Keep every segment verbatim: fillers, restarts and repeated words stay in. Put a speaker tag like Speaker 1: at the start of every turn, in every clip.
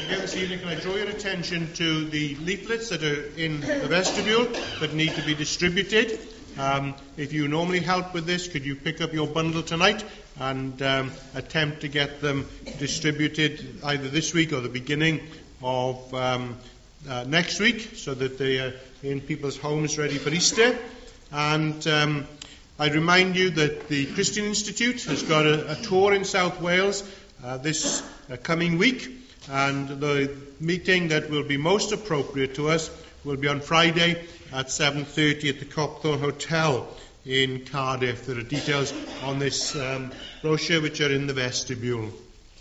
Speaker 1: Again this evening, can I draw your attention to the leaflets that are in the vestibule that need to be distributed. Um, if you normally help with this, could you pick up your bundle tonight and um, attempt to get them distributed either this week or the beginning of um, uh, next week, so that they are in people's homes ready for Easter. And um, I remind you that the Christian Institute has got a, a tour in South Wales uh, this uh, coming week, and the meeting that will be most appropriate to us will be on Friday at seven thirty at the Copthorne Hotel in Cardiff. There are details on this um, brochure which are in the vestibule.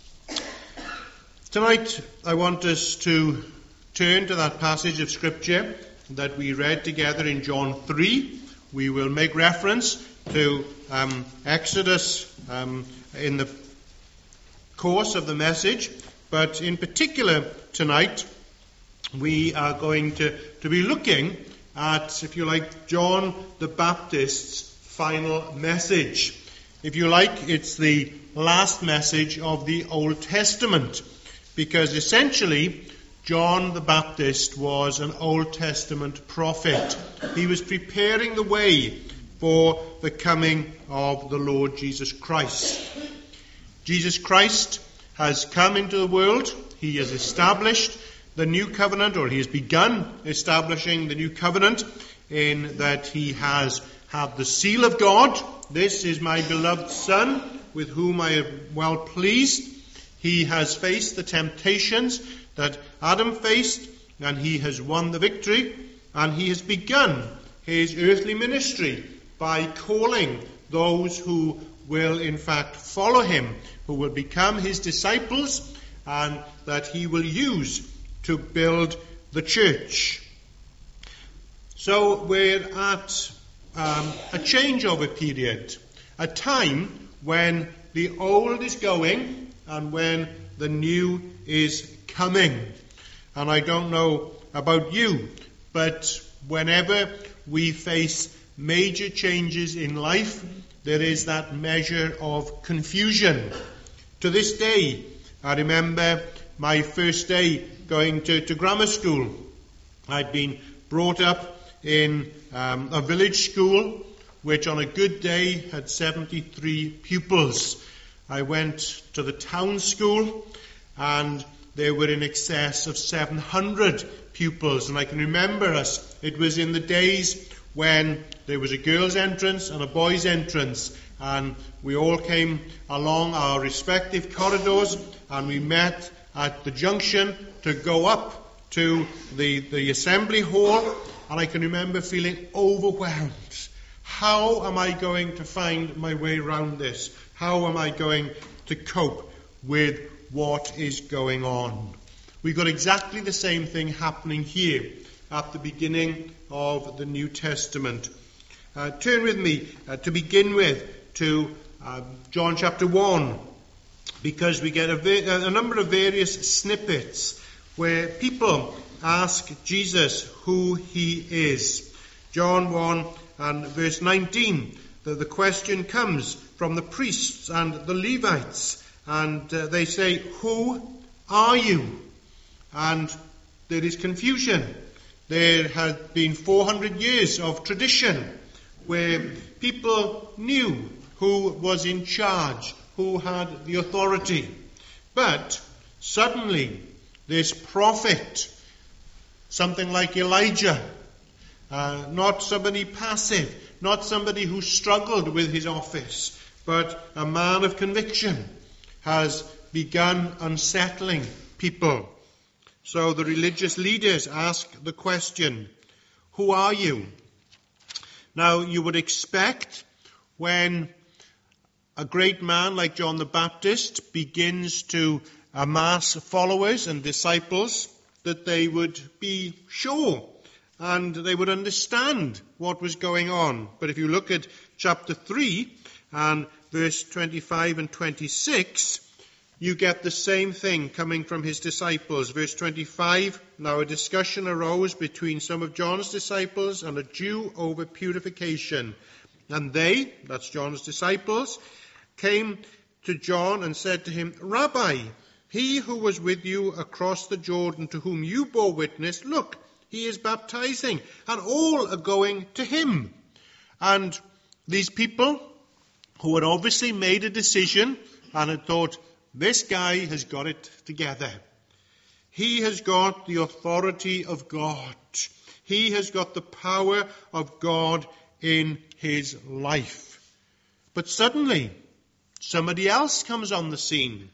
Speaker 1: Tonight I want us to turn to that passage of Scripture that we read together in John three. We will make reference to um, Exodus um, in the course of the message, but in particular tonight we are going to, to be looking at, if you like, John the Baptist's final message. If you like, it's the last message of the Old Testament, because essentially John the Baptist was an Old Testament prophet. He was preparing the way for the coming of the Lord Jesus Christ. Jesus Christ has come into the world. He has established the new covenant, or he has begun establishing the new covenant, in that he has had the seal of God. This is my beloved Son, with whom I am well pleased. He has faced the temptations that Adam faced, and he has won the victory, and he has begun his earthly ministry by calling those who will in fact follow him, who will become his disciples, and that he will use to build the church. So we're at um, a changeover period, a time when the old is going and when the new is coming. And I don't know about you, but whenever we face major changes in life, there is that measure of confusion. To this day, I remember my first day going to, to grammar school. I'd been brought up in um, a village school, which on a good day had seventy-three pupils. I went to the town school, and there were in excess of seven hundred pupils. And I can remember us, it was in the days when there was a girls' entrance and a boys' entrance, and we all came along our respective corridors, and we met at the junction to go up to the, the assembly hall. And I can remember feeling overwhelmed. How am I going to find my way around this? How am I going to cope with what is going on? We've got exactly the same thing happening here at the beginning of the New Testament. Uh, turn with me uh, to begin with to uh, John chapter one, because we get a, va- a number of various snippets where people ask Jesus who he is. John one and verse nineteen, the, the question comes from the priests and the Levites, and uh, they say, "Who are you?" And there is confusion. There had been four hundred years of tradition where people knew who was in charge, who had the authority. But suddenly this prophet, something like Elijah, uh, not somebody passive, not somebody who struggled with his office, but a man of conviction, has begun unsettling people. So the religious leaders ask the question, "Who are you?" Now, you would expect when a great man like John the Baptist begins to amass followers and disciples that they would be sure and they would understand what was going on. But if you look at chapter three and verse twenty-five and twenty-six, you get the same thing coming from his disciples. Verse twenty-five, "Now a discussion arose between some of John's disciples and a Jew over purification. And they," that's John's disciples, "came to John and said to him, 'Rabbi, He who was with you across the Jordan, to whom you bore witness, look, he is baptizing, and all are going to him. And these people who had obviously made a decision and had thought, this guy has got it together. He has got the authority of God. He has got the power of God in his life. But suddenly, somebody else comes on the scene.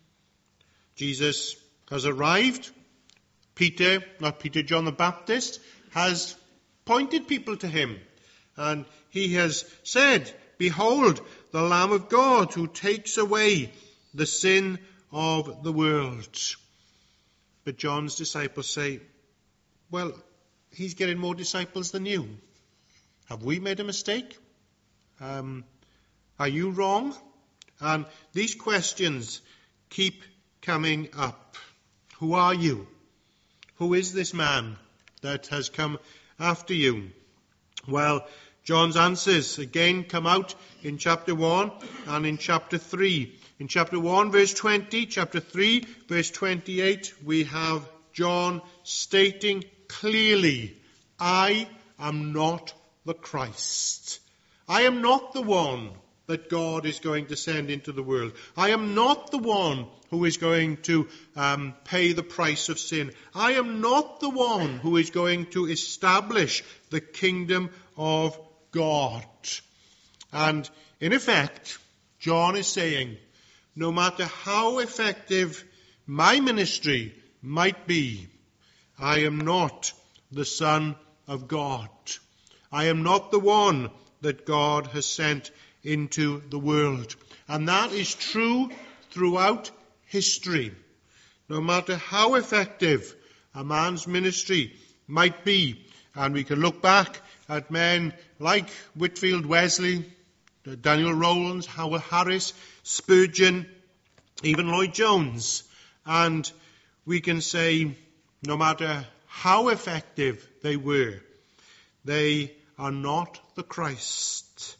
Speaker 1: Jesus has arrived. Peter, not Peter, John the Baptist, has pointed people to him. And he has said, behold, the Lamb of God who takes away the sin of the world. But John's disciples say, well, he's getting more disciples than you. Have we made a mistake? Um, are you wrong? And these questions keep coming up. Who are you? Who is this man that has come after you? Well, John's answers again come out in chapter one and in chapter three. In chapter one, verse twenty, chapter three, verse twenty-eight, we have John stating clearly, I am not the Christ. I am not the one that God is going to send into the world. I am not the one who is going to um, pay the price of sin. I am not the one who is going to establish the kingdom of God. And in effect, John is saying, no matter how effective my ministry might be, I am not the Son of God. I am not the one that God has sent into the world. And that is true throughout history. No matter how effective a man's ministry might be, and we can look back at men like Whitfield Wesley, Daniel Rowlands, Howard Harris, Spurgeon, even Lloyd Jones, and we can say, no matter how effective they were, they are not the Christ.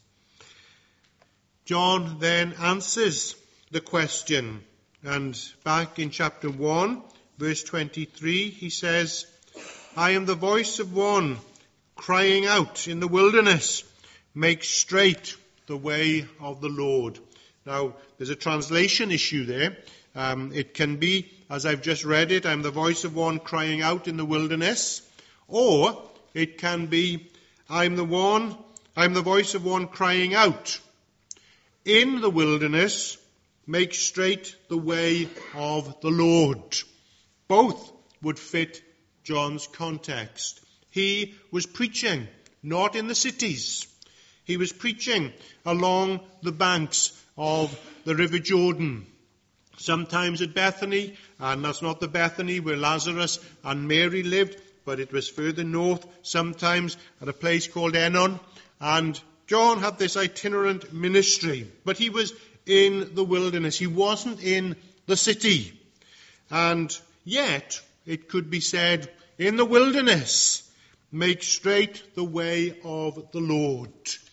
Speaker 1: John then answers the question, and back in chapter one, verse twenty-three, he says, I am the voice of one crying out in the wilderness, make straight the way of the Lord. Now, there's a translation issue there. Um, it can be, as I've just read it, I'm the voice of one crying out in the wilderness. Or it can be, I'm the one, I'm the voice of one crying out in the wilderness, make straight the way of the Lord. Both would fit John's context. He was preaching, not in the cities. He was preaching along the banks of the River Jordan. Sometimes at Bethany, and that's not the Bethany where Lazarus and Mary lived, but it was further north, sometimes at a place called Enon. And John had this itinerant ministry, but he was in the wilderness. He wasn't in the city. And yet, it could be said, in the wilderness, make straight the way of the Lord.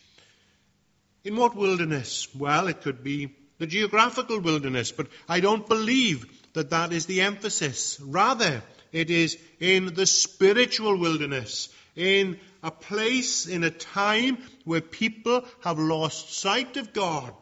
Speaker 1: In what wilderness? Well, it could be the geographical wilderness, but I don't believe that that is the emphasis. Rather, it is in the spiritual wilderness, in a place, in a time where people have lost sight of God.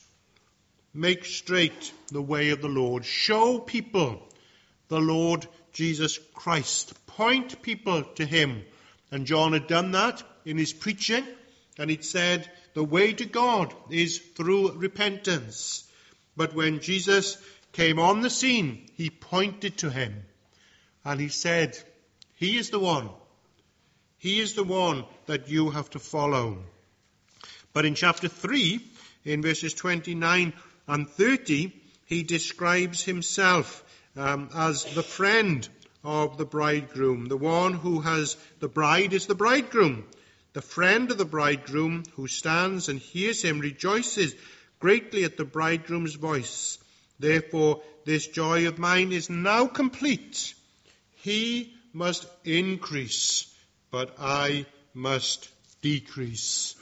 Speaker 1: Make straight the way of the Lord. Show people the Lord Jesus Christ. Point people to him. And John had done that in his preaching, and he'd said, the way to God is through repentance. But when Jesus came on the scene, he pointed to him. And he said, he is the one. He is the one that you have to follow. But in chapter three, in verses twenty-nine and thirty, he describes himself um, as the friend of the bridegroom. The one who has the bride is the bridegroom. The friend of the bridegroom who stands and hears him rejoices greatly at the bridegroom's voice. Therefore, this joy of mine is now complete. He must increase, but I must decrease.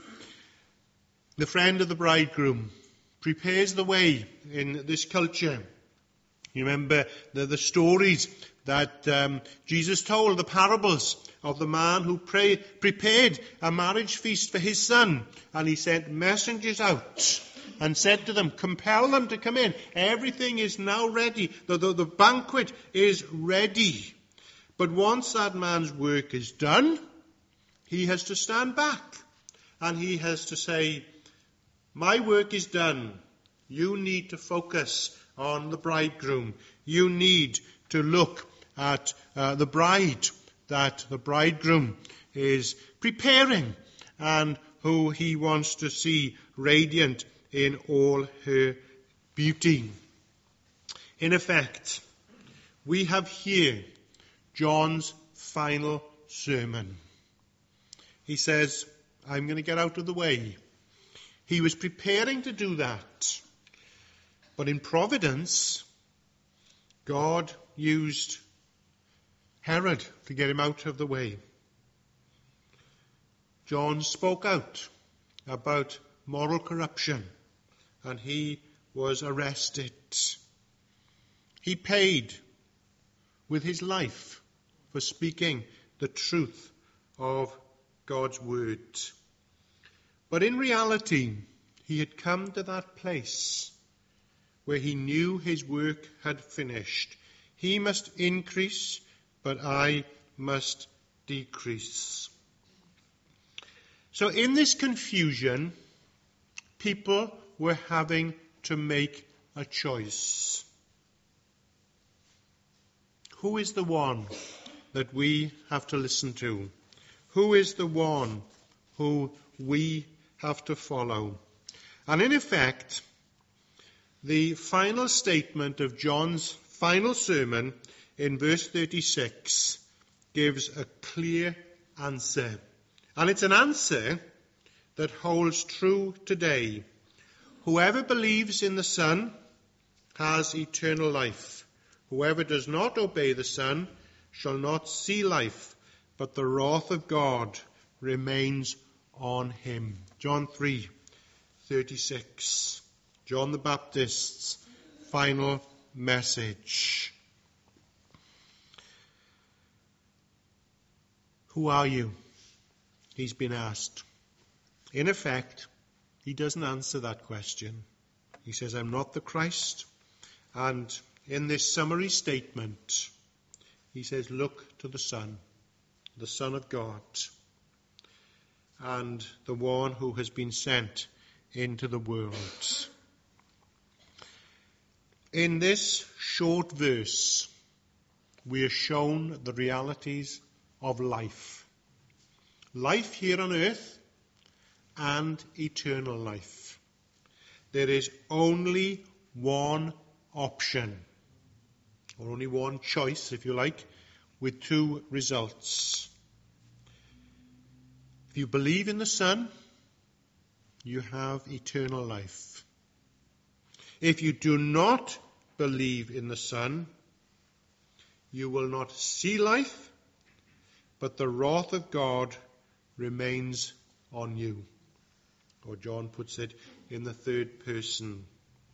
Speaker 1: The friend of the bridegroom prepares the way in this culture You remember the, the stories that um, Jesus told, the parables of the man who pray, prepared a marriage feast for his son. And he sent messengers out and said to them, compel them to come in. Everything is now ready. The, the, the banquet is ready. But once that man's work is done, he has to stand back. And he has to say, my work is done. You need to focus on the bridegroom. You need to look at uh, the bride that the bridegroom is preparing and who he wants to see radiant in all her beauty. In effect, we have here John's final sermon. He says, I'm going to get out of the way. He was preparing to do that. But in providence, God used Herod to get him out of the way. John spoke out about moral corruption, and he was arrested. He paid with his life for speaking the truth of God's word. But in reality, he had come to that place where he knew his work had finished. He must increase, but I must decrease. So in this confusion, people were having to make a choice. Who is the one that we have to listen to? Who is the one who we have to follow? And in effect, the final statement of John's final sermon in verse thirty-six gives a clear answer. And it's an answer that holds true today. Whoever believes in the Son has eternal life. Whoever does not obey the Son shall not see life, but the wrath of God remains on him. John three thirty-six. John the Baptist's final message. Who are you? He's been asked. In effect, he doesn't answer that question. He says, I'm not the Christ. And in this summary statement, he says, look to the Son, the Son of God, and the one who has been sent into the world. In this short verse, we are shown the realities of life. Life here on earth and eternal life. There is only one option, or only one choice, if you like, with two results. If you believe in the Son, you have eternal life. If you do not believe in the Son, you will not see life, but the wrath of God remains on you. Or John puts it in the third person.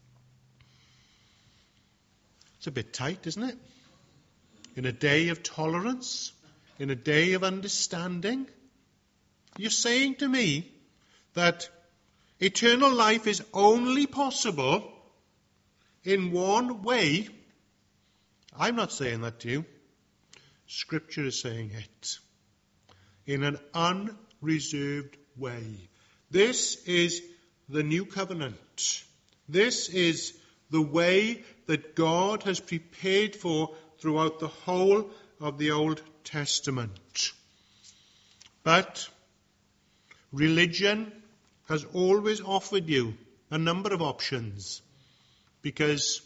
Speaker 1: It's a bit tight, isn't it? In a day of tolerance, in a day of understanding, you're saying to me that eternal life is only possible in one way. I'm not saying that to you. Scripture is saying it. In an unreserved way. This is the new covenant. This is the way that God has prepared for throughout the whole of the Old Testament. But religion has always offered you a number of options, because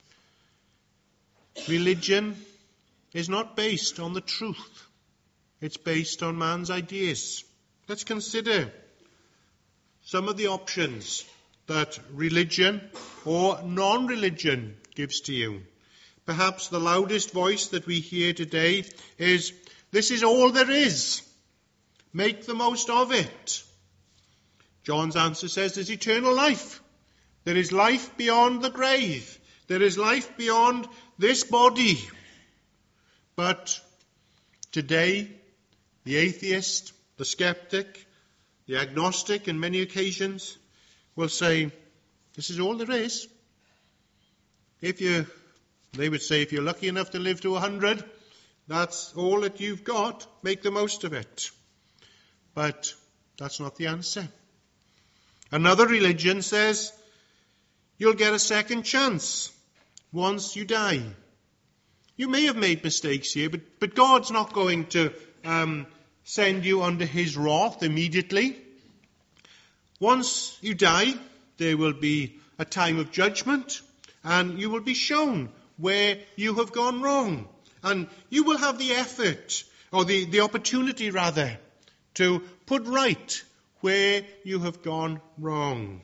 Speaker 1: religion is not based on the truth. It's based on man's ideas. Let's consider some of the options that religion or non-religion gives to you. Perhaps the loudest voice that we hear today is, this is all there is. Make the most of it. John's answer says there's eternal life. There is life beyond the grave. There is life beyond this body. But today, the atheist, the skeptic, the agnostic, in many occasions, will say, this is all there is. If you, they would say, if you're lucky enough to live to a hundred, that's all that you've got. Make the most of it. But that's not the answer. Another religion says you'll get a second chance once you die. You may have made mistakes here, but, but God's not going to um, send you under his wrath immediately. Once you die, there will be a time of judgment, and you will be shown where you have gone wrong. And you will have the effort, or the, the opportunity rather, to put right where you have gone wrong.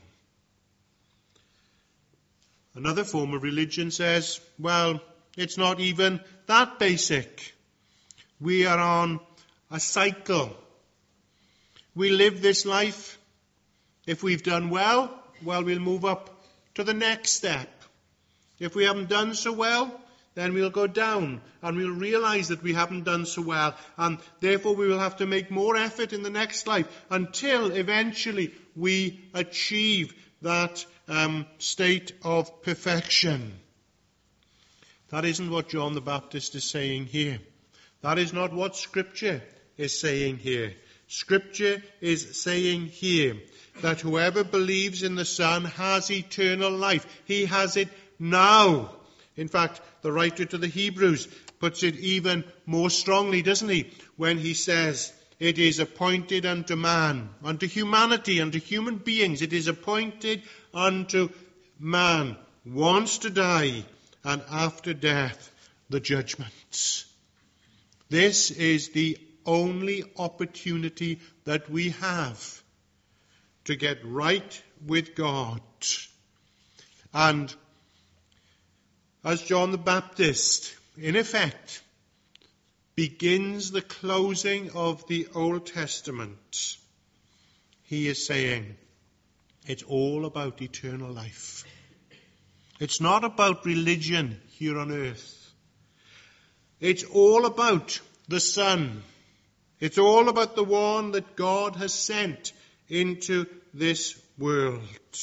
Speaker 1: Another form of religion says, well, it's not even that basic. We are on a cycle. We live this life. If we've done well, well, we'll move up to the next step. If we haven't done so well, then we'll go down and we'll realize that we haven't done so well, and therefore we will have to make more effort in the next life until eventually we achieve that um, state of perfection. That isn't what John the Baptist is saying here. That is not what Scripture is saying here. Scripture is saying here that whoever believes in the Son has eternal life. He has it now. In fact, the writer to the Hebrews puts it even more strongly, doesn't he, when he says, it is appointed unto man, unto humanity, unto human beings, it is appointed unto man once to die, and after death, the judgment. This is the only opportunity that we have to get right with God. And as John the Baptist, in effect, begins the closing of the Old Testament, he is saying, it's all about eternal life. It's not about religion here on earth. It's all about the Son. It's all about the one that God has sent into this world.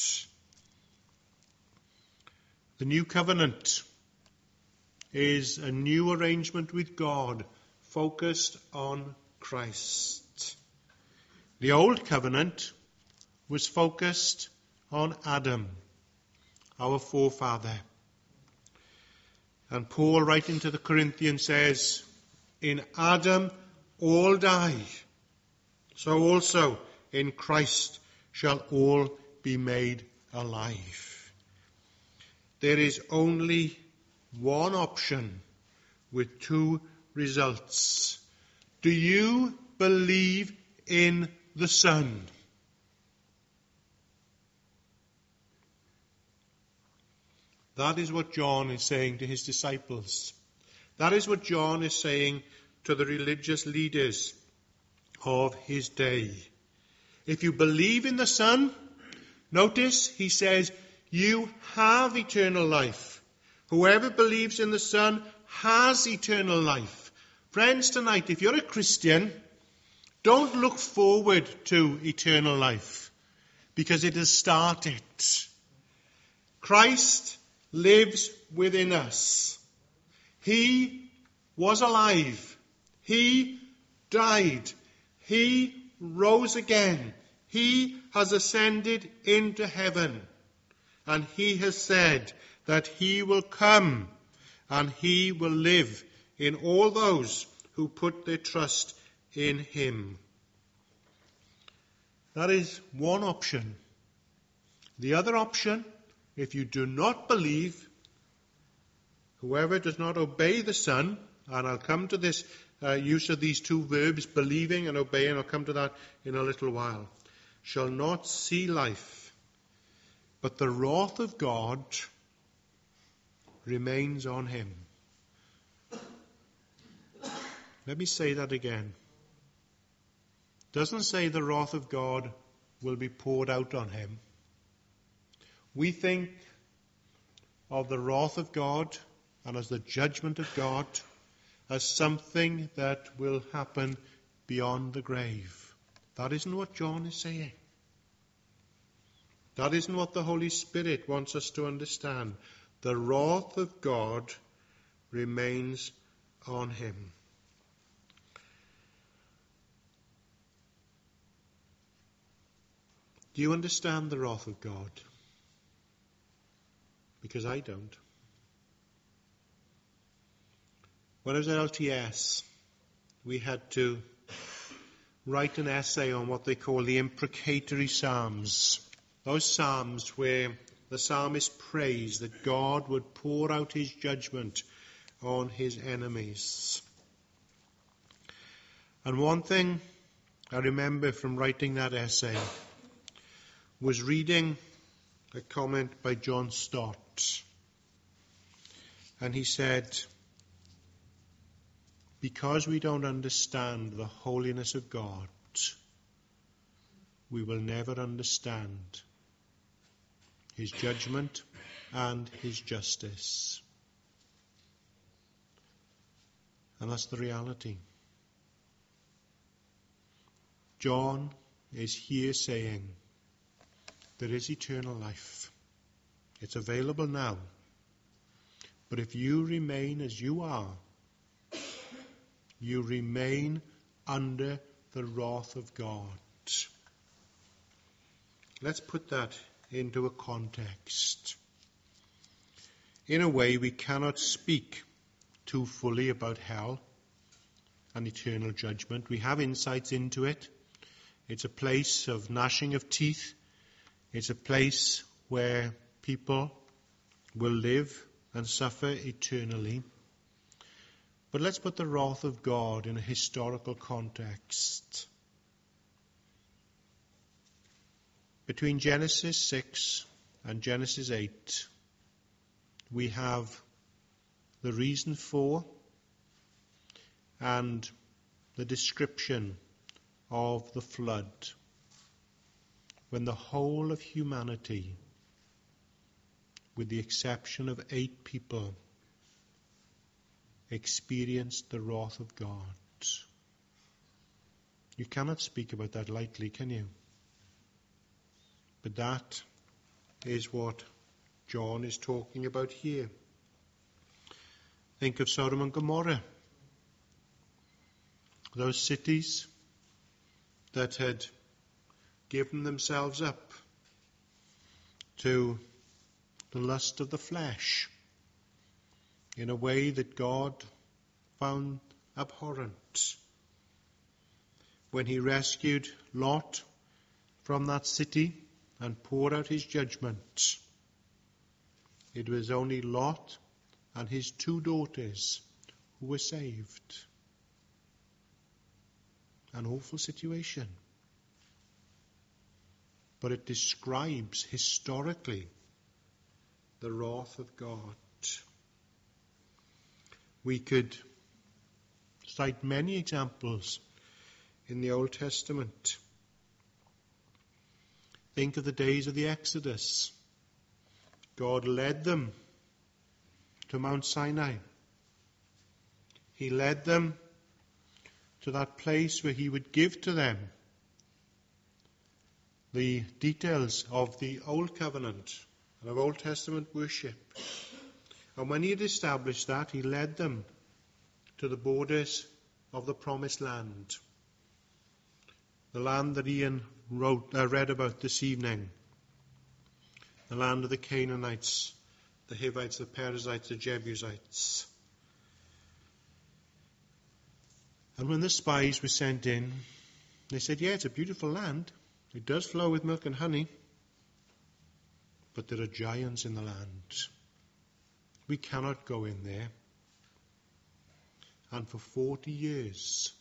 Speaker 1: The new covenant is a new arrangement with God focused on Christ. The old covenant was focused on Adam, our forefather. And Paul, writing to the Corinthians, says, in Adam all die, so also in Christ shall all be made alive. There is only one option with two results. Do you believe in the Son? That is what John is saying to his disciples. That is what John is saying to the religious leaders of his day. If you believe in the Son, notice he says, you have eternal life. Whoever believes in the Son has eternal life. Friends, tonight, if you're a Christian, don't look forward to eternal life, because it has started. Christ lives within us. He was alive. He died. He rose again. He has ascended into heaven. And he has said that he will come and he will live in all those who put their trust in him. That is one option. The other option, if you do not believe, whoever does not obey the Son, and I'll come to this uh, use of these two verbs, believing and obeying, I'll come to that in a little while, shall not see life, but the wrath of God remains on him. Let me say that again. It doesn't say the wrath of God will be poured out on him. We think of the wrath of God and as the judgment of God as something that will happen beyond the grave. That isn't what John is saying. That isn't what the Holy Spirit wants us to understand. The wrath of God remains on him. Do you understand the wrath of God? Because I don't. When I was at L T S, we had to write an essay on what they call the imprecatory psalms. Those psalms where the psalmist prays that God would pour out his judgment on his enemies. And one thing I remember from writing that essay was reading a comment by John Stott. And he said, because we don't understand the holiness of God, we will never understand his judgment and his justice. And that's the reality. John is here saying there is eternal life. It's available now. But if you remain as you are, you remain under the wrath of God. Let's put that into a context. In a way, we cannot speak too fully about hell and eternal judgment. We have insights into it. It's a place of gnashing of teeth. It's a place where people will live and suffer eternally. But let's put the wrath of God in a historical context. Between Genesis six and Genesis eight, we have the reason for and the description of the flood, when the whole of humanity, with the exception of eight people, experienced the wrath of God. You cannot speak about that lightly, can you? But that is what John is talking about here. Think of Sodom and Gomorrah. Those cities that had given themselves up to the lust of the flesh in a way that God found abhorrent. When he rescued Lot from that city and poured out his judgment, it was only Lot and his two daughters who were saved. An awful situation. But it describes historically the wrath of God. We could cite many examples in the Old Testament. Think of the days of the Exodus. God led them to Mount Sinai. He led them to that place where he would give to them the details of the Old Covenant and of Old Testament worship. And when he had established that, he led them to the borders of the Promised Land, the land that Ian wrote, uh, read about this evening, the land of the Canaanites, the Hivites, the Perizzites, the Jebusites. And when the spies were sent in, they said, yeah, it's a beautiful land. It does flow with milk and honey. But there are giants in the land. We cannot go in there. And for forty years,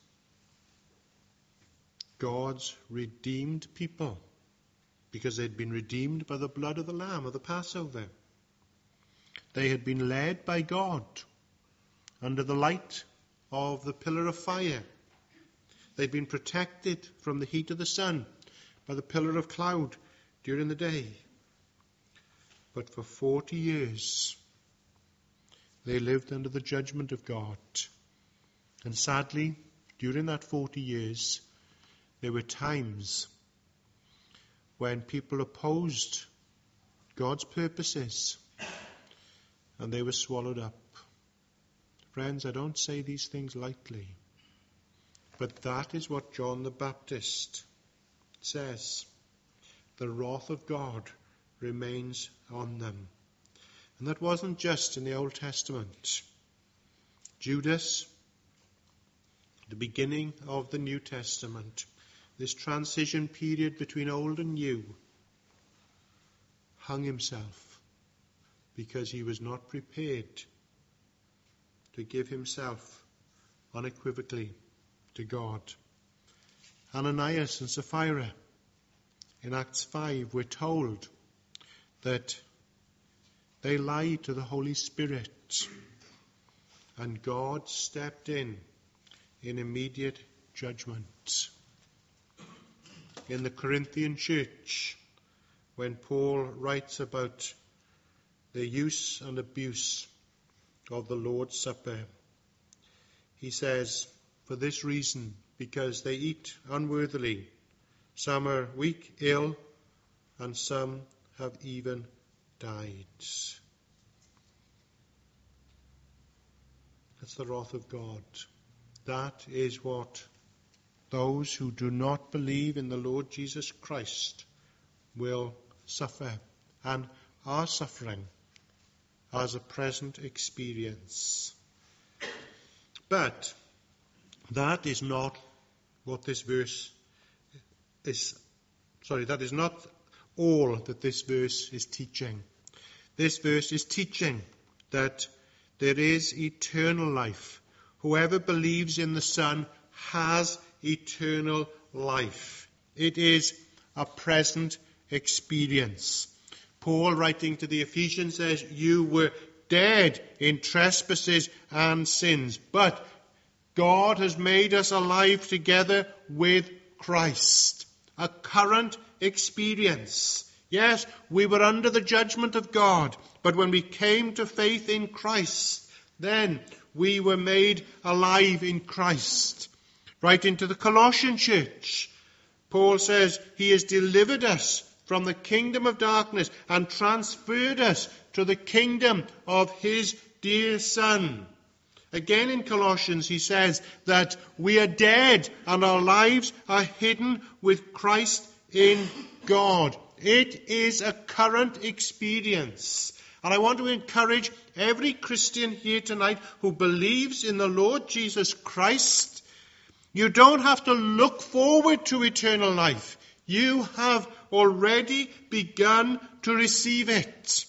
Speaker 1: God's redeemed people, because they'd been redeemed by the blood of the Lamb of the Passover, they had been led by God under the light of the pillar of fire. They'd been protected from the heat of the sun by the pillar of cloud during the day. But for forty years, they lived under the judgment of God. And sadly, during that forty years, there were times when people opposed God's purposes and they were swallowed up. Friends, I don't say these things lightly, but that is what John the Baptist says. The wrath of God remains on them. And that wasn't just in the Old Testament. Judas, the beginning of the New Testament, this transition period between old and new, hung himself because he was not prepared to give himself unequivocally to God. Ananias and Sapphira, in Acts five, we're told that they lied to the Holy Spirit, and God stepped in in immediate judgment. In the Corinthian church, when Paul writes about the use and abuse of the Lord's Supper, he says, for this reason, because they eat unworthily, some are weak, ill, and some have even died. That's the wrath of God. That is what those who do not believe in the Lord Jesus Christ will suffer and are suffering as a present experience. But that is not what this verse is, sorry, that is not all that this verse is teaching. This verse is teaching that there is eternal life. Whoever believes in the Son has eternal life. It is a present experience. Paul, writing to the Ephesians, says, you were dead in trespasses and sins, but God has made us alive together with Christ. A current experience. Yes, we were under the judgment of God, but when we came to faith in Christ, then we were made alive in Christ. Right into the Colossian church, Paul says he has delivered us from the kingdom of darkness and transferred us to the kingdom of his dear Son. Again in Colossians he says that we are dead and our lives are hidden with Christ in God. It is a current experience. And I want to encourage every Christian here tonight who believes in the Lord Jesus Christ. You don't have to look forward to eternal life. You have already begun to receive it.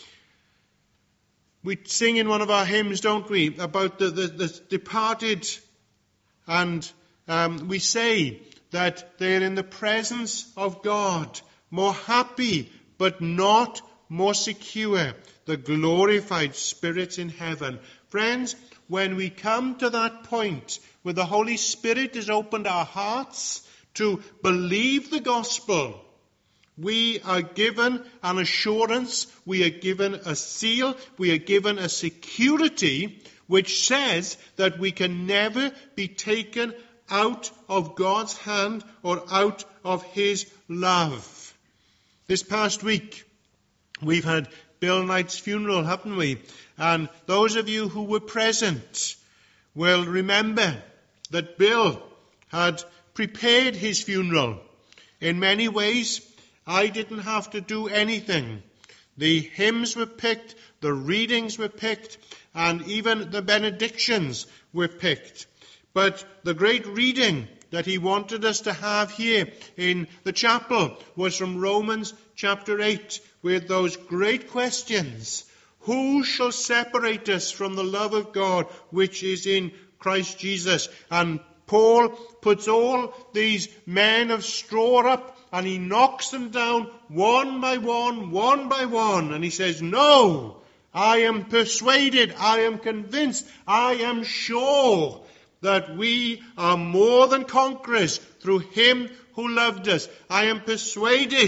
Speaker 1: We sing in one of our hymns, don't we, about the, the, the departed, and um, we say that they're in the presence of God, more happy, but not more secure, the glorified spirits in heaven. Friends, when we come to that point where the Holy Spirit has opened our hearts to believe the gospel, we are given an assurance, we are given a seal, we are given a security which says that we can never be taken out of God's hand or out of his love. This past week, we've had Bill Knight's funeral, haven't we? And those of you who were present will remember that Bill had prepared his funeral. In many ways, I didn't have to do anything. The hymns were picked, the readings were picked, and even the benedictions were picked. But the great reading that he wanted us to have here in the chapel was from Romans chapter eight, with those great questions. Who shall separate us from the love of God which is in Christ Jesus? And Paul puts all these men of straw up and he knocks them down one by one, one by one. And he says, no, I am persuaded, I am convinced, I am sure that we are more than conquerors through him who loved us. I am persuaded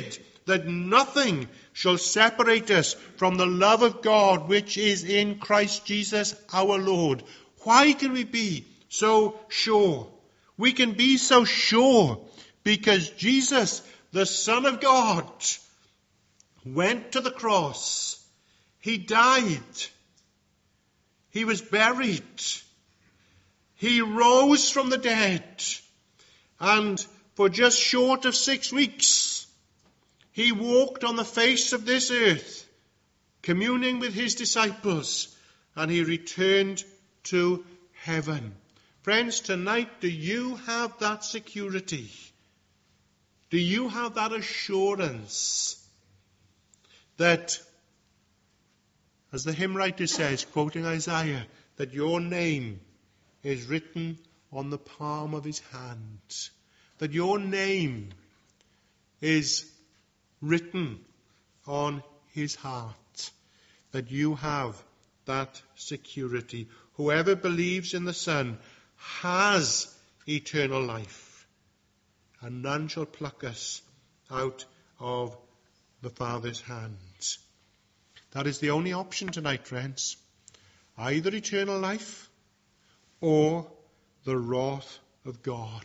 Speaker 1: that nothing shall separate us from the love of God which is in Christ Jesus our Lord. Why can we be so sure? We can be so sure because Jesus, the Son of God, went to the cross. He died. He was buried. He rose from the dead. And for just short of six weeks, he walked on the face of this earth, communing with his disciples, and he returned to heaven. Friends, tonight, do you have that security? Do you have that assurance that, as the hymn writer says, quoting Isaiah, that your name is written on the palm of his hand, that your name is written on his heart, that you have that security? Whoever believes in the Son has eternal life, and none shall pluck us out of the Father's hands. That is the only option tonight, friends. Either eternal life or the wrath of God.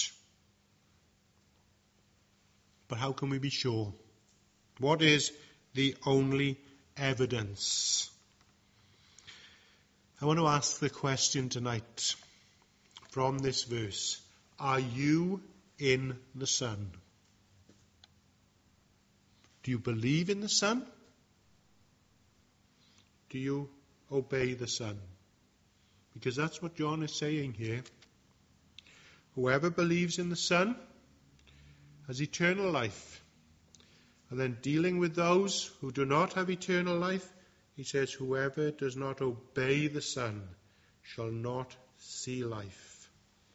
Speaker 1: But how can we be sure? What is the only evidence? I want to ask the question tonight from this verse. Are you in the Son? Do you believe in the Son? Do you obey the Son? Because that's what John is saying here. Whoever believes in the Son has eternal life. And then dealing with those who do not have eternal life, he says, whoever does not obey the Son shall not see life.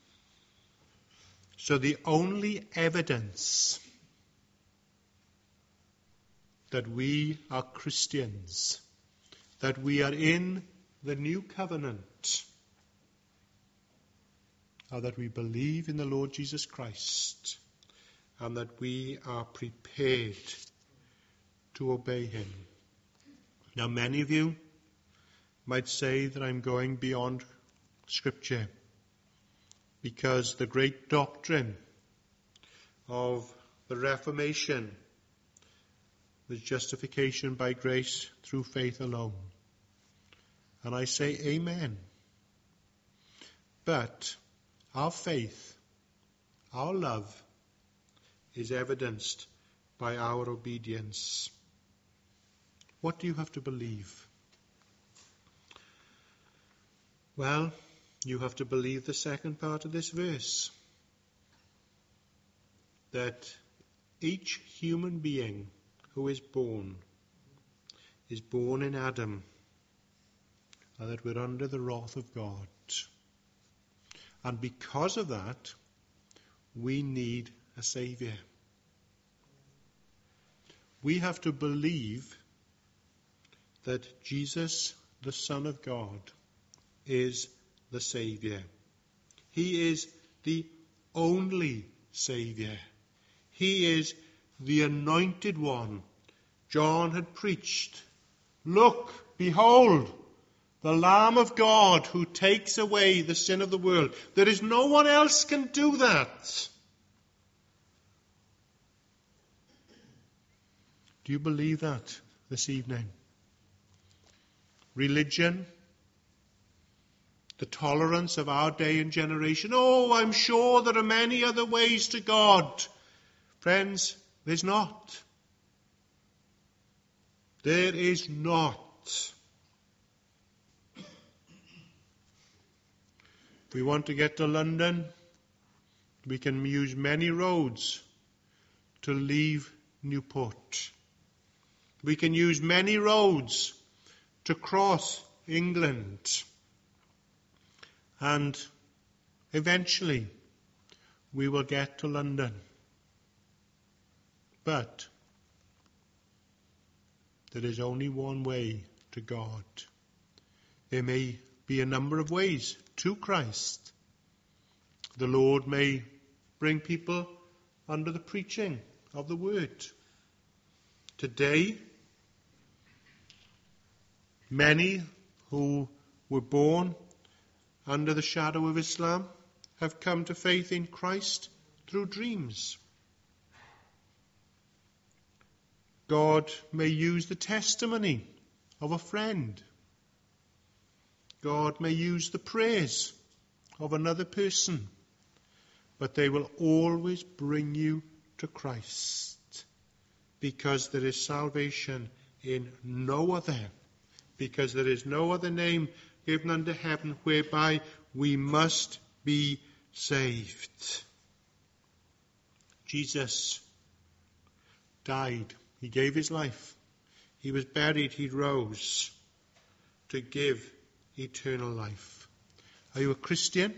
Speaker 1: So the only evidence that we are Christians, that we are in the new covenant, are that we believe in the Lord Jesus Christ and that we are prepared to obey him. Now, many of you might say that I'm going beyond Scripture because the great doctrine of the Reformation was justification by grace through faith alone. And I say amen. But our faith, our love, is evidenced by our obedience. What do you have to believe? Well, you have to believe the second part of this verse. That each human being who is born is born in Adam, and that we're under the wrath of God. And because of that, we need a Saviour. We have to believe that Jesus, the Son of God, is the Saviour. He is the only Saviour. He is the Anointed One. John had preached, look, behold, the Lamb of God who takes away the sin of the world. There is no one else can do that. Do you believe that this evening? Religion, the tolerance of our day and generation. Oh, I'm sure there are many other ways to God. Friends, there's not. There is not. If we want to get to London, we can use many roads to leave Newport. We can use many roads to cross England. And eventually we will get to London. But there is only one way to God. There may be a number of ways to Christ. The Lord may bring people under the preaching of the Word. Today, many who were born under the shadow of Islam have come to faith in Christ through dreams. God may use the testimony of a friend. God may use the praise of another person. But they will always bring you to Christ, because there is salvation in no other, because there is no other name given under heaven whereby we must be saved. Jesus died. He gave his life. He was buried. He rose to give eternal life. Are you a Christian?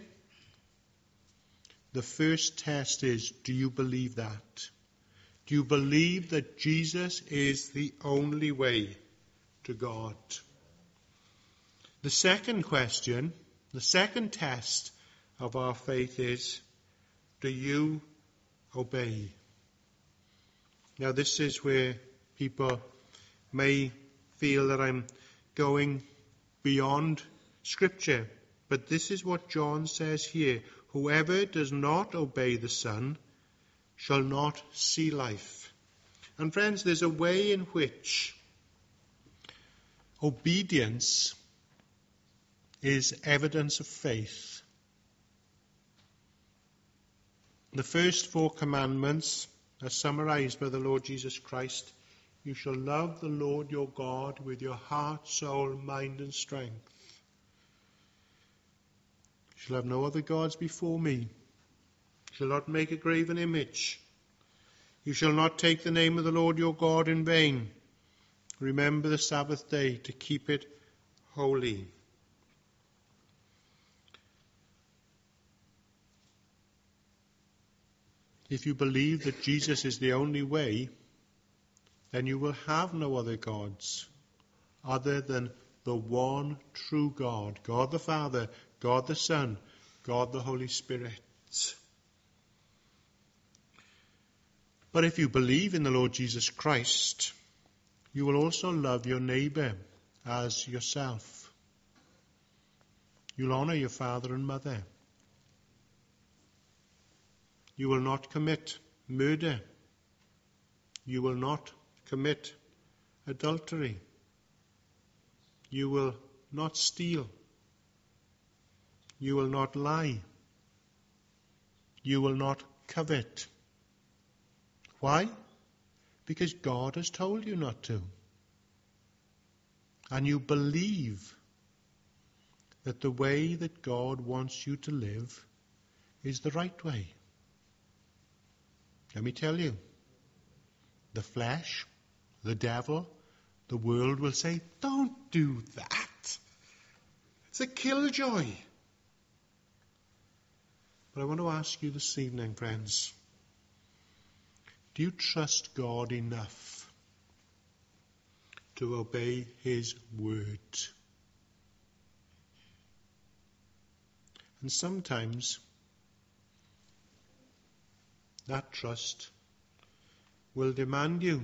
Speaker 1: The first test is, do you believe that? Do you believe that Jesus is the only way to God? The second question, the second test of our faith is, do you obey? Now this is where people may feel that I'm going beyond Scripture. But this is what John says here. Whoever does not obey the Son shall not see life. And friends, there's a way in which obedience is evidence of faith. The first four commandments are summarized by the Lord Jesus Christ. You shall love the Lord your God with your heart, soul, mind and strength. You shall have no other gods before me. You shall not make a graven image. You shall not take the name of the Lord your God in vain. Remember the Sabbath day to keep it holy. If you believe that Jesus is the only way, then you will have no other gods other than the one true God, God the Father, God the Son, God the Holy Spirit. But if you believe in the Lord Jesus Christ, you will also love your neighbour as yourself. You'll honour your father and mother. You will not commit murder. You will not commit adultery. You will not steal. You will not lie. You will not covet. Why? Because God has told you not to. And you believe that the way that God wants you to live is the right way. Let me tell you, the flesh, the devil, the world will say, don't do that. It's a killjoy. But I want to ask you this evening, friends, do you trust God enough to obey his word? And sometimes that trust will demand you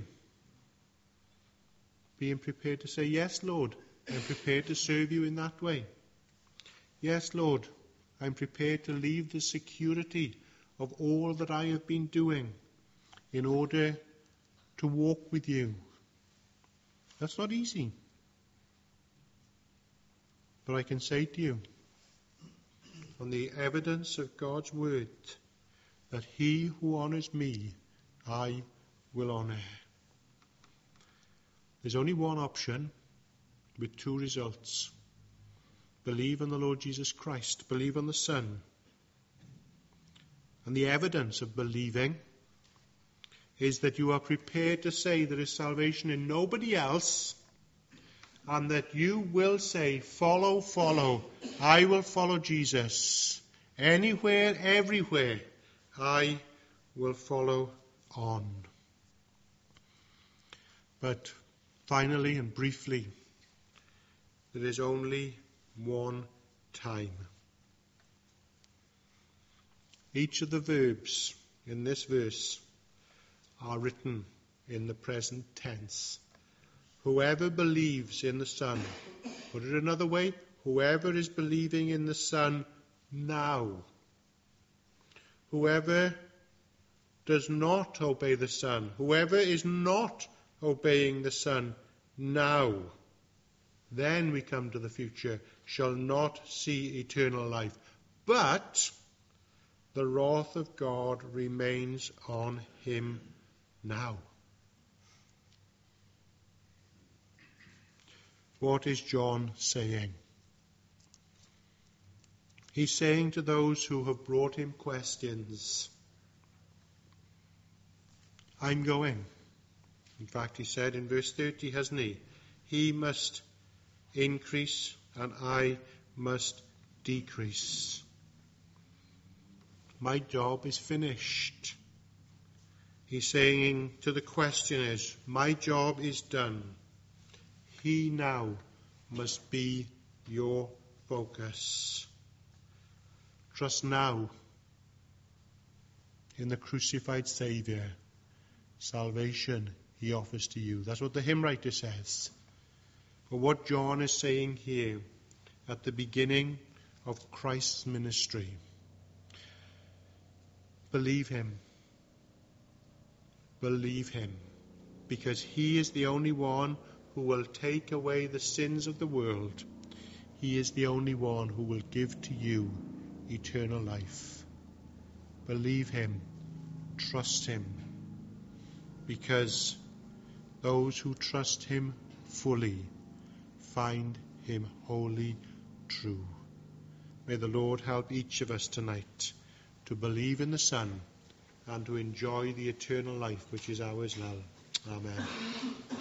Speaker 1: being prepared to say, yes, Lord, I'm prepared to serve you in that way. Yes, Lord, I'm prepared to leave the security of all that I have been doing in order to walk with you. That's not easy. But I can say to you, on the evidence of God's word, that he who honours me, I will honour. There's only one option with two results. Believe on the Lord Jesus Christ. Believe on the Son. And the evidence of believing is that you are prepared to say there is salvation in nobody else, and that you will say, follow, follow. I will follow Jesus. Anywhere, everywhere, I will follow on. But finally and briefly, there is only one time. Each of the verbs in this verse are written in the present tense. Whoever believes in the Son, put it another way, whoever is believing in the Son now. Whoever does not obey the Son, whoever is not obeying the Son now, then we come to the future, shall not see eternal life. But the wrath of God remains on him now. What is John saying? He's saying to those who have brought him questions, I'm going. In fact, he said in verse thirty, hasn't he? He must increase and I must decrease. My job is finished. He's saying to the questioners, my job is done. He now must be your focus. Trust now in the crucified Saviour. Salvation he offers to you. That's what the hymn writer says. But what John is saying here at the beginning of Christ's ministry, believe him. Believe him. Because he is the only one who will take away the sins of the world. He is the only one who will give to you eternal life. Believe him. Trust him. Because those who trust him fully find him wholly true. May the Lord help each of us tonight to believe in the Son and to enjoy the eternal life which is ours now. Amen.